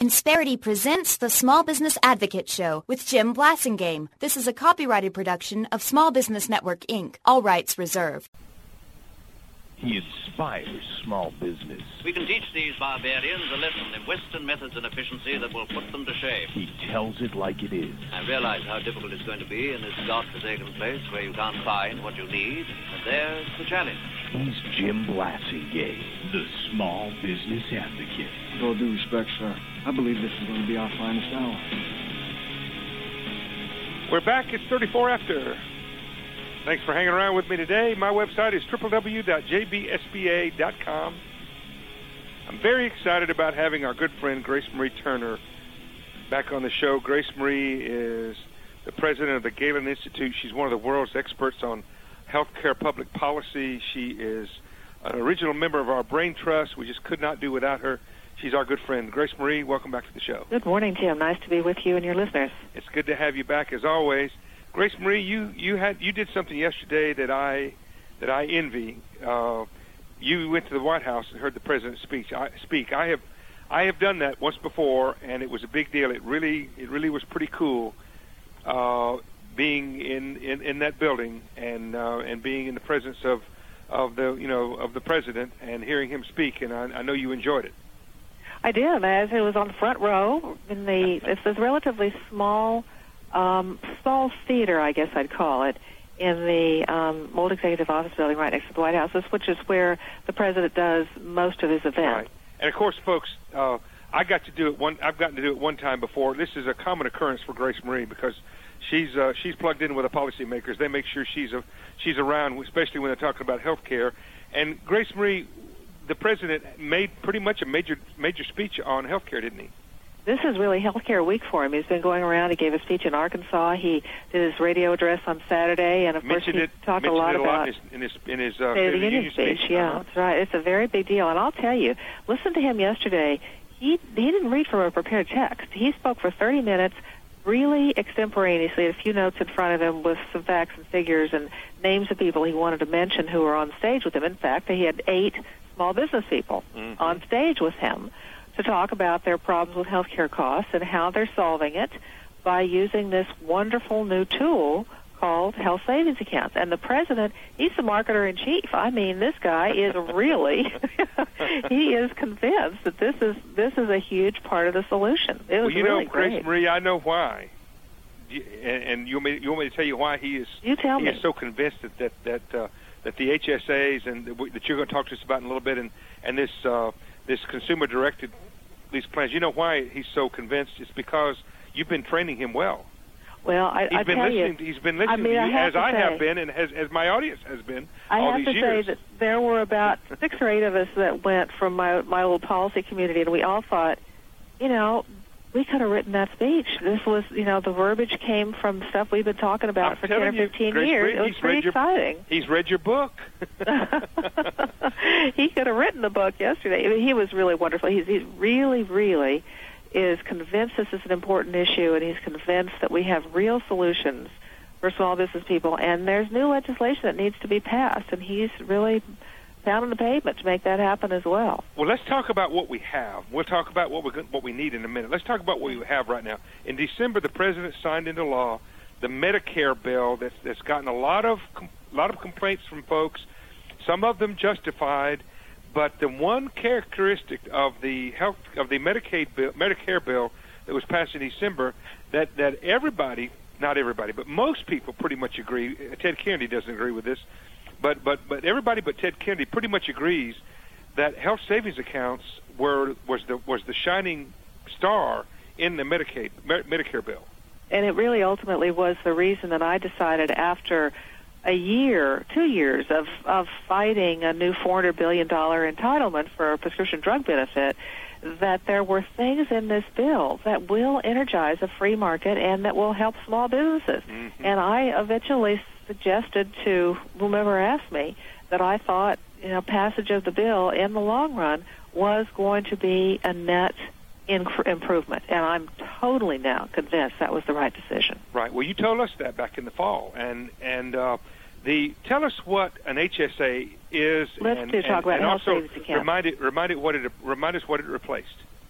Insperity presents the Small Business Advocate Show with Jim Blasingame. This is a copyrighted production of Small Business Network, Inc. All rights reserved. He inspires small business. We can teach these barbarians a lesson in Western methods and efficiency that will put them to shame. He tells it like it is. I realize how difficult it's going to be in this godforsaken place where you can't find what you need, and there's the challenge. He's Jim Blasingame, the Small Business Advocate. With all due respect, sir, I believe this is going to be our finest hour. We're back. It's 34 after. Thanks for hanging around with me today. My website is www.jbsba.com. I'm very excited about having our good friend Grace Marie Turner back on the show. Grace Marie is the president of the Galen Institute. She's one of the world's experts on healthcare public policy. She is an original member of our Brain Trust. We just could not do without her. She's our good friend. Grace Marie, welcome back to the show. Good morning, Jim. Nice to be with you and your listeners. It's good to have you back as always. Grace Marie, you did something yesterday that I envy. You went to the White House and heard the president speak. I have done that once before, and it was a big deal. It really was pretty cool being in that building and being in the presence of the president and hearing him speak. And I know you enjoyed it. I did. As it was on the front row it's this relatively small theater, I guess I'd call it, in the old executive office building right next to the White House, which is where the president does most of his events. Right. And of course, folks, I've gotten to do it one time before. This is a common occurrence for Grace Marie because she's plugged in with the policymakers. They make sure she's around, especially when they're talking about health care. And Grace Marie, the president made pretty much a major speech on health care, didn't he? This is really Healthcare Week for him. He's been going around. He gave a speech in Arkansas. He did his radio address on Saturday, and of course he talked a lot about in his State of the Union speech. Yeah, that's right. It's a very big deal. And I'll tell you, listen to him yesterday. He didn't read from a prepared text. He spoke for 30 minutes, really extemporaneously, a few notes in front of him with some facts and figures and names of people he wanted to mention who were on stage with him. In fact, he had 8 small business people on stage with him to talk about their problems with healthcare costs and how they're solving it by using this wonderful new tool called health savings accounts. And the president, he's the marketer in chief. I mean, this guy is really he is convinced that this is a huge part of the solution. It was really great. Grace Marie, I know why. And you want me to tell you why he is? You tell me. He is so convinced that the HSAs and that you're going to talk to us about in a little bit, and this consumer-directed these plans. You know why he's so convinced? It's because you've been training him well. Well, He's been listening to you as I have been, and as my audience has been all these years. I have to say that there were about 6 or 8 of us that went from my old policy community, and we all thought, we could have written that speech. This was, the verbiage came from stuff we've been talking about for 10 or 15 years. It was pretty exciting. He's read your book. He could have written the book yesterday. I mean, he was really wonderful. He really, really is convinced this is an important issue, and he's convinced that we have real solutions for small business people, and there's new legislation that needs to be passed, and he's really pounding the pavement to make that happen as well. Well, let's talk about what we have. We'll talk about what we need in a minute. Let's talk about what we have right now. In December, the president signed into law the Medicare bill that's gotten a lot of complaints from folks, some of them justified. But the one characteristic of the Medicare bill that was passed in December that everybody, not everybody, but most people pretty much agree. Ted Kennedy doesn't agree with this. But everybody but Ted Kennedy pretty much agrees that health savings accounts was the shining star in the Medicare bill. And it really ultimately was the reason that I decided after a year, 2 years of fighting a new $400 billion entitlement for a prescription drug benefit, that there were things in this bill that will energize a free market and that will help small businesses. Mm-hmm. And I eventually suggested to whomever asked me that I thought, passage of the bill in the long run was going to be a net improvement. And I'm totally now convinced that was the right decision. Right. Well, you told us that back in the fall. And tell us what an HSA is. Let's talk about health savings accounts. Remind us what it replaced.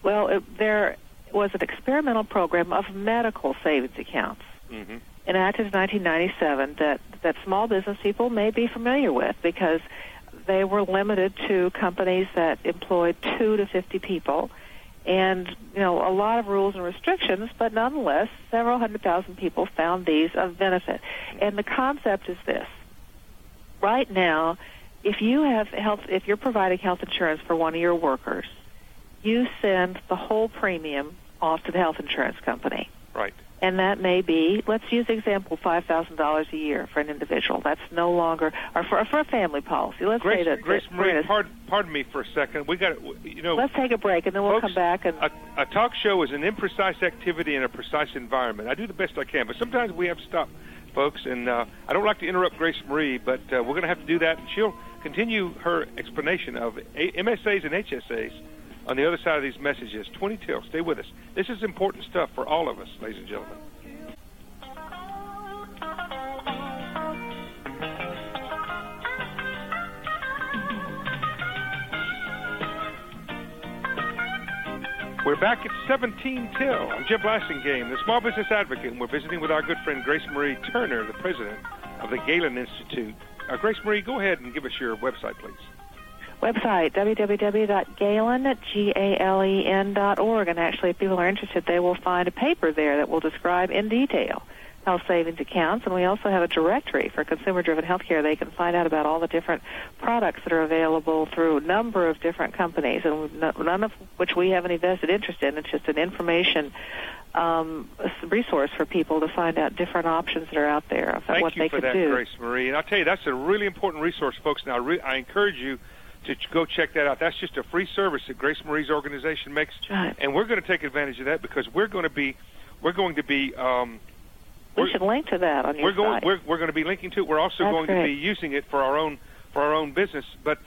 Well, there was an experimental program of medical savings accounts enacted in 1997 that small business people may be familiar with because they were limited to companies that employed 2 to 50 people. And, a lot of rules and restrictions, but nonetheless, several 100,000 people found these of benefit. And the concept is this. Right now, if you're providing health insurance for one of your workers, you send the whole premium off to the health insurance company. Right. And that may be, let's use the example, $5,000 a year for an individual. That's no longer, or for a family policy. Let's say that. Grace Marie, pardon me for a second. We got, let's take a break, and then we'll come back. And a talk show is an imprecise activity in a precise environment. I do the best I can, but sometimes we have to stop, folks. And I don't like to interrupt Grace Marie, but we're going to have to do that, and she'll continue her explanation of MSAs and HSAs on the other side of these messages. 20 till. Stay with us. This is important stuff for all of us, ladies and gentlemen. We're back at 17 till. I'm Jim Blasingame, the Small Business Advocate, and we're visiting with our good friend Grace Marie Turner, the president of the Galen Institute. Grace Marie, go ahead and give us your website, please. Website, www.galen.org. And actually, if people are interested, they will find a paper there that will describe in detail health savings accounts. And we also have a directory for consumer-driven healthcare. They can find out about all the different products that are available through a number of different companies, and none of which we have any vested interest in. It's just an information resource for people to find out different options that are out there of what they could do. Thank you for that, Grace Marie. And I'll tell you, that's a really important resource, folks. Now, I encourage you to go check that out. That's just a free service that Grace Marie's organization makes, right. And we're going to take advantage of that because we're going to be. We should link to that on your site. We're going to be linking to it. We're also going to be using it for our own business. But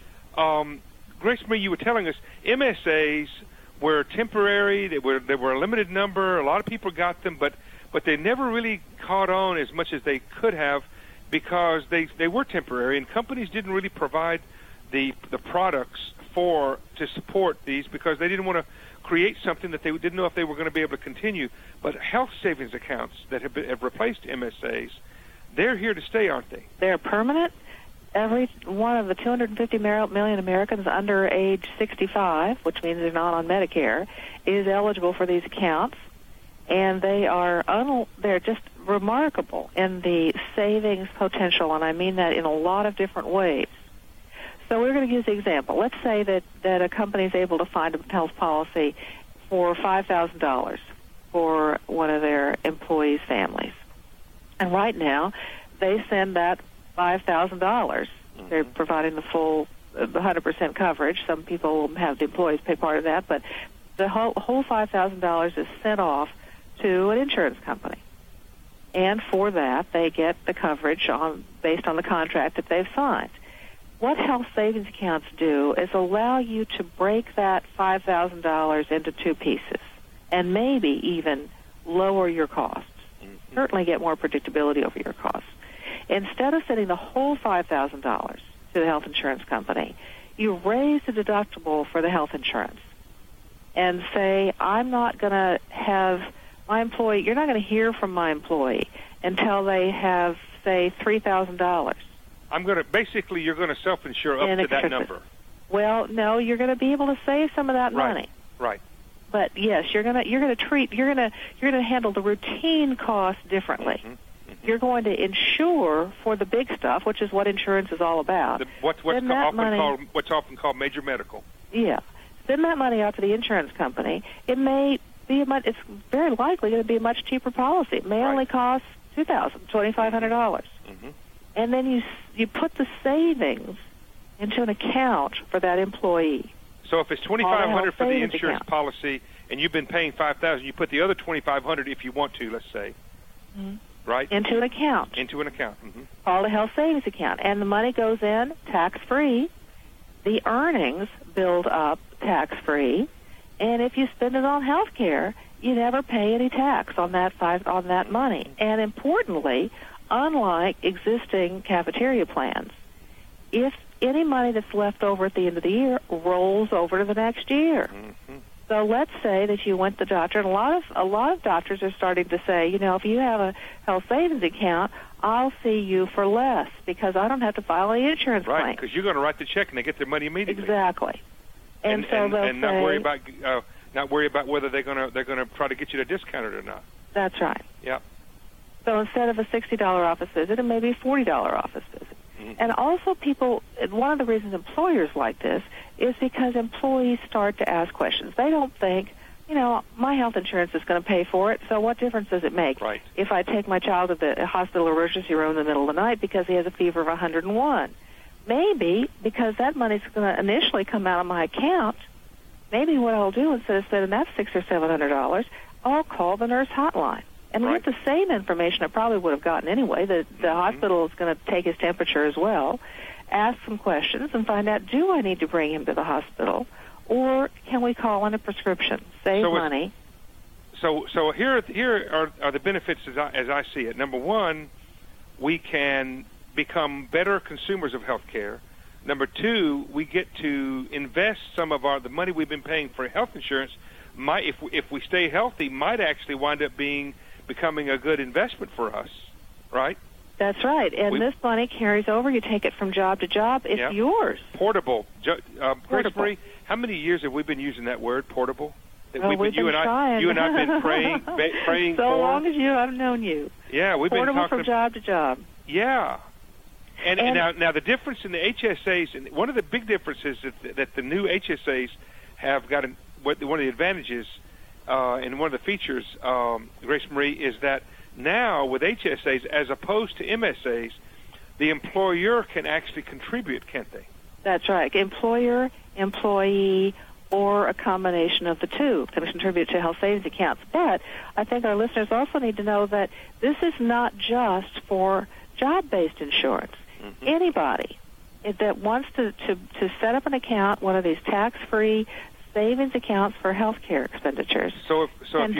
Grace Marie, you were telling us MSAs were temporary. They were a limited number. A lot of people got them, but they never really caught on as much as they could have because they were temporary, and companies didn't really provide the products to support these because they didn't want to create something that they didn't know if they were going to be able to continue. But health savings accounts that have replaced MSAs, they're here to stay, aren't they? They're permanent. Every one of the 250 million Americans under age 65, which means they're not on Medicare, is eligible for these accounts, and they're just remarkable in the savings potential, and I mean that in a lot of different ways. So we're going to use the example. Let's say that a company is able to find a health policy for $5,000 for one of their employees' families. And right now, they send that $5,000. They're providing the full 100% coverage. Some people will have the employees pay part of that, but the whole $5,000 is sent off to an insurance company. And for that, they get the coverage based on the contract that they've signed. What health savings accounts do is allow you to break that $5,000 into two pieces and maybe even lower your costs, certainly get more predictability over your costs. Instead of sending the whole $5,000 to the health insurance company, you raise the deductible for the health insurance and say, I'm not going to have my employee, you're not going to hear from my employee until they have, say, $3,000. You're going to self-insure up to that number. Well, no, you're going to be able to save some of that money. Right. But yes, you're going to handle the routine costs differently. You're going to insure for the big stuff, which is what insurance is all about. What's often called major medical. Yeah. Send that money out to the insurance company. It may be it's very likely going to be a much cheaper policy. It may only cost $2,500. And then you put the savings into an account for that employee. So if it's $2,500 for the insurance policy and you've been paying $5,000, you put the other $2,500 if you want to, let's say, right? Into an account. Called a health savings account. And the money goes in tax-free. The earnings build up tax-free. And if you spend it on health care, you never pay any tax on that money. And importantly, unlike existing cafeteria plans, if any money that's left over at the end of the year rolls over to the next year. So let's say that you went to the doctor, and a lot of doctors are starting to say, if you have a health savings account, I'll see you for less because I don't have to file any insurance claim. Right, because you're going to write the check and they get their money immediately. Exactly. And so they'll say, not worry about whether they're going to try to get you to discount it or not. That's right. Yeah. So instead of a $60 office visit, it may be a $40 office visit. Mm-hmm. And also one of the reasons employers like this is because employees start to ask questions. They don't think, my health insurance is going to pay for it, so what difference does it make right. if I take my child to the hospital emergency room in the middle of the night because he has a fever of 101? Maybe because that money's going to initially come out of my account, maybe what I'll do instead of spending that $600 or $700, I'll call the nurse hotline. And right. get the same information I probably would have gotten anyway. The hospital is going to take his temperature as well, ask some questions, and find out, do I need to bring him to the hospital, or can we call in a prescription, save money? So here are the benefits as I see it. Number one, we can become better consumers of health care. Number two, we get to invest some of the money we've been paying for health insurance. If we stay healthy, might actually wind up becoming a good investment for us, right? That's right. And this money carries over. You take it from job to job. It's yours. Portable. Grace Marie, how many years have we been using that word, portable? We've been trying. You and I have been praying so for. long as I've known you. Yeah, we've been portable talking from job to job. Yeah. And now the difference in the HSAs, and one of the big differences that the new HSAs have got, one of the advantages and one of the features, Grace Marie, is that now with HSAs, as opposed to MSAs, the employer can actually contribute, can't they? That's right. Employer, employee, or a combination of the two can contribute to health savings accounts. But I think our listeners also need to know that this is not just for job-based insurance. Mm-hmm. Anybody that wants to set up an account, one of these tax-free savings accounts for health care expenditures. So if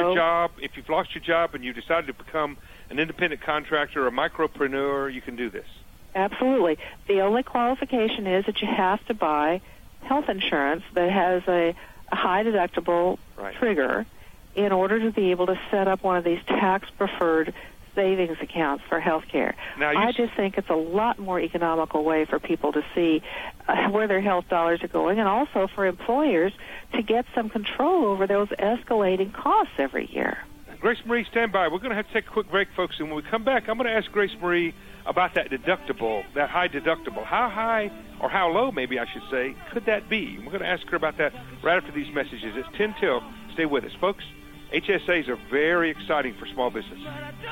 you've lost your job and you decided to become an independent contractor or a micropreneur, you can do this. Absolutely. The only qualification is that you have to buy health insurance that has a high deductible trigger in order to be able to set up one of these tax-preferred savings accounts for health care. I just think it's a lot more economical way for people to see where their health dollars are going, and also for employers to get some control over those escalating costs every year. Grace Marie, stand by. We're going to have to take a quick break, folks, and when we come back, I'm going to ask Grace Marie about that deductible, that high deductible. How high, or how low, maybe I should say, could that be? We're going to ask her about that right after these messages. It's 10 till. Stay with us, folks. HSAs are very exciting for small business.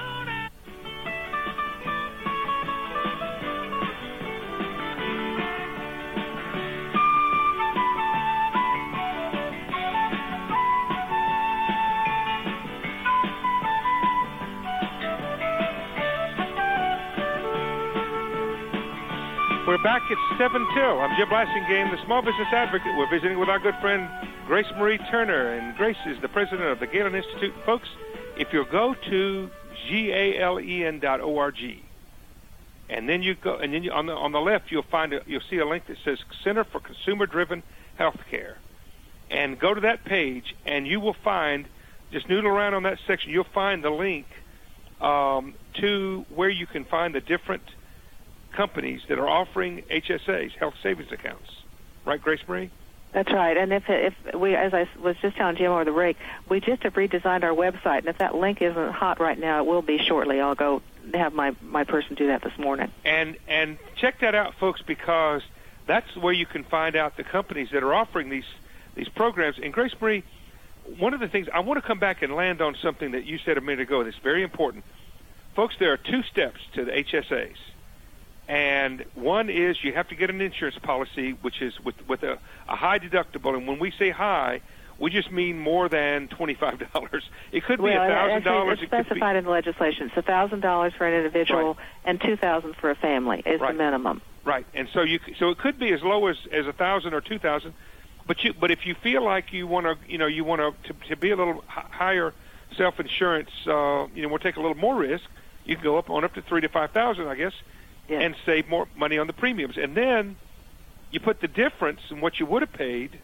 We're back at 7 till. I'm Jim Blasingame, the Small Business Advocate. We're visiting with our good friend Grace Marie Turner, and Grace is the president of the Galen Institute. Folks, if you'll go to GALEN.org, and then you go, and then on the left you'll see a link that says Center for Consumer-Driven Healthcare, and go to that page, and you will find, just noodle around on that section, you'll find the link to where you can find the different companies that are offering HSAs, health savings accounts. Right, Grace Marie? That's right. And if we, as I was just telling Jim over the break, we just have redesigned our website, and if that link isn't hot right now, it will be shortly. I'll go have my person do that this morning. And check that out, folks, because that's where you can find out the companies that are offering these programs. And Grace Marie, one of the things, I want to come back and land on something that you said a minute ago that's very important. Folks, there are two steps to the HSAs. And one is you have to get an insurance policy, which is with a high deductible. And when we say high, we just mean more than $25. It could be $1,000. It's specified in the legislation. It's $1,000 for an individual and $2,000 for a family is the minimum. Right. And so it could be as low as $1,000 or $2,000. But if you feel like you want to be a little higher self-insurance, we'll take a little more risk. You can go up to $3,000 to $5,000, I guess. Yes. And save more money on the premiums. And then you put the difference in what you would have paid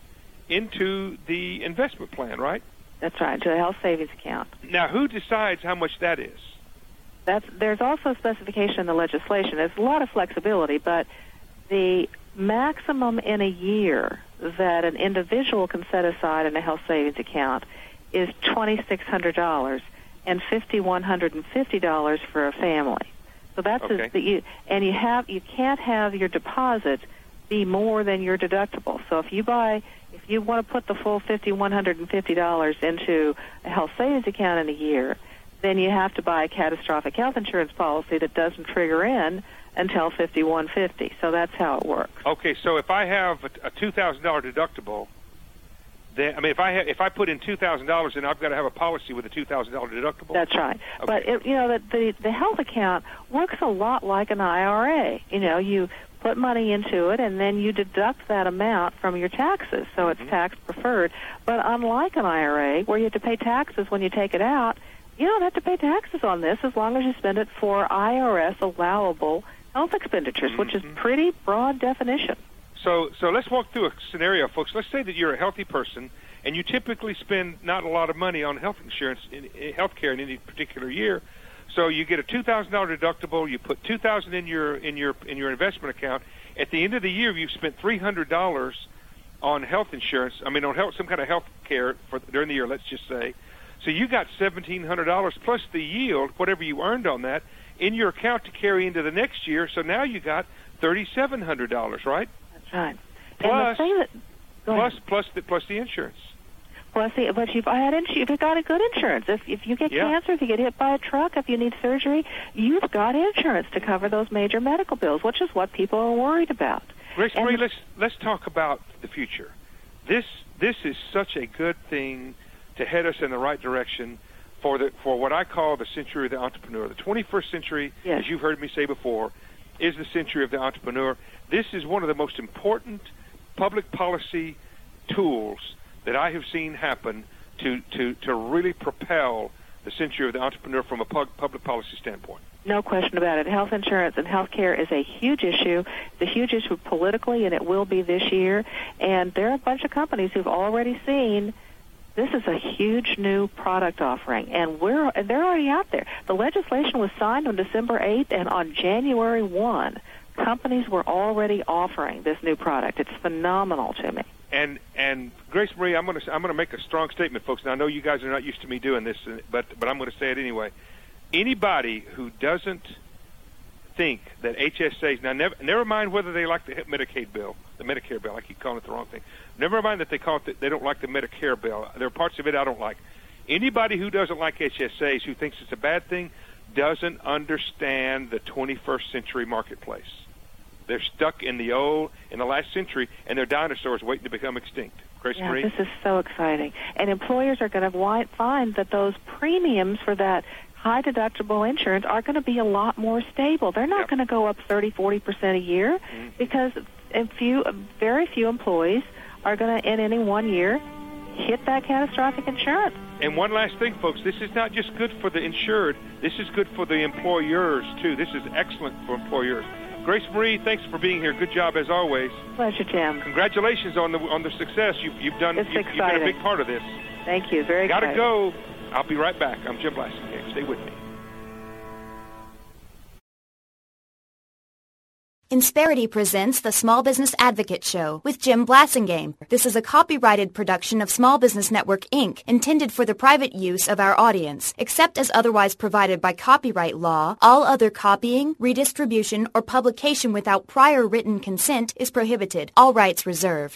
into the investment plan, right? That's right, to a health savings account. Now, who decides how much that is? There's also a specification in the legislation. There's a lot of flexibility, but the maximum in a year that an individual can set aside in a health savings account is $2,600 and $5,150 for a family. So that's okay. You can't have your deposit be more than your deductible. So if you want to put the full $5,150 into a health savings account in a year, then you have to buy a catastrophic health insurance policy that doesn't trigger in until $5,150. So that's how it works. Okay, so if I have a $2,000 deductible, then if I put in $2,000, then I've got to have a policy with a $2,000 deductible. That's right. Okay. But the health account works a lot like an IRA. You put money into it, and then you deduct that amount from your taxes, so it's tax preferred. But unlike an IRA, where you have to pay taxes when you take it out, you don't have to pay taxes on this as long as you spend it for IRS allowable health expenditures, which is pretty broad definition. So let's walk through a scenario, folks. Let's say that you're a healthy person, and you typically spend not a lot of money on health insurance, health care in any particular year. So you get a $2,000 deductible. You put $2,000 in your investment account. At the end of the year, you've spent $300 on health insurance. On some kind of health care during the year. Let's just say. So you got $1,700 plus the yield, whatever you earned on that, in your account to carry into the next year. So now you got $3,700, right? That's right. Plus the insurance. But you've got a good insurance. If you get cancer, if you get hit by a truck, if you need surgery, you've got insurance to cover those major medical bills, which is what people are worried about. Grace Marie, let's talk about the future. This is such a good thing to head us in the right direction for what I call the century of the entrepreneur. The 21st century, as you've heard me say before, is the century of the entrepreneur. This is one of the most important public policy tools that I have seen happen to really propel the century of the entrepreneur from a public policy standpoint. No question about it. Health insurance and health care is a huge issue. It's a huge issue politically, and it will be this year. And there are a bunch of companies who've already seen this is a huge new product offering, and they're already out there. The legislation was signed on December 8th, and on January 1, companies were already offering this new product. It's phenomenal to me. And Grace Marie, I'm going to make a strong statement, folks. And I know you guys are not used to me doing this, but I'm going to say it anyway. Anybody who doesn't think that HSAs, now never mind whether they like the Medicaid bill, the Medicare bill, I keep calling it the wrong thing. Never mind that they don't like the Medicare bill. There are parts of it I don't like. Anybody who doesn't like HSAs, who thinks it's a bad thing, doesn't understand the 21st century marketplace. They're stuck in the last century, and they're dinosaurs waiting to become extinct. Grace Marie? This is so exciting. And employers are going to find that those premiums for that high-deductible insurance are going to be a lot more stable. They're not going to go up 30-40% a year because very few employees are going to, in any one year, hit that catastrophic insurance. And one last thing, folks, this is not just good for the insured. This is good for the employers, too. This is excellent for employers. Grace Marie, thanks for being here. Good job as always. Pleasure, Jim. Congratulations on the success you've done. You've been a big part of this. Thank you. Very exciting. Gotta go. I'll be right back. I'm Jim Blasingame. Stay with me. Insperity presents the Small Business Advocate Show with Jim Blasingame. This is a copyrighted production of Small Business Network, Inc., intended for the private use of our audience. Except as otherwise provided by copyright law, all other copying, redistribution, or publication without prior written consent is prohibited. All rights reserved.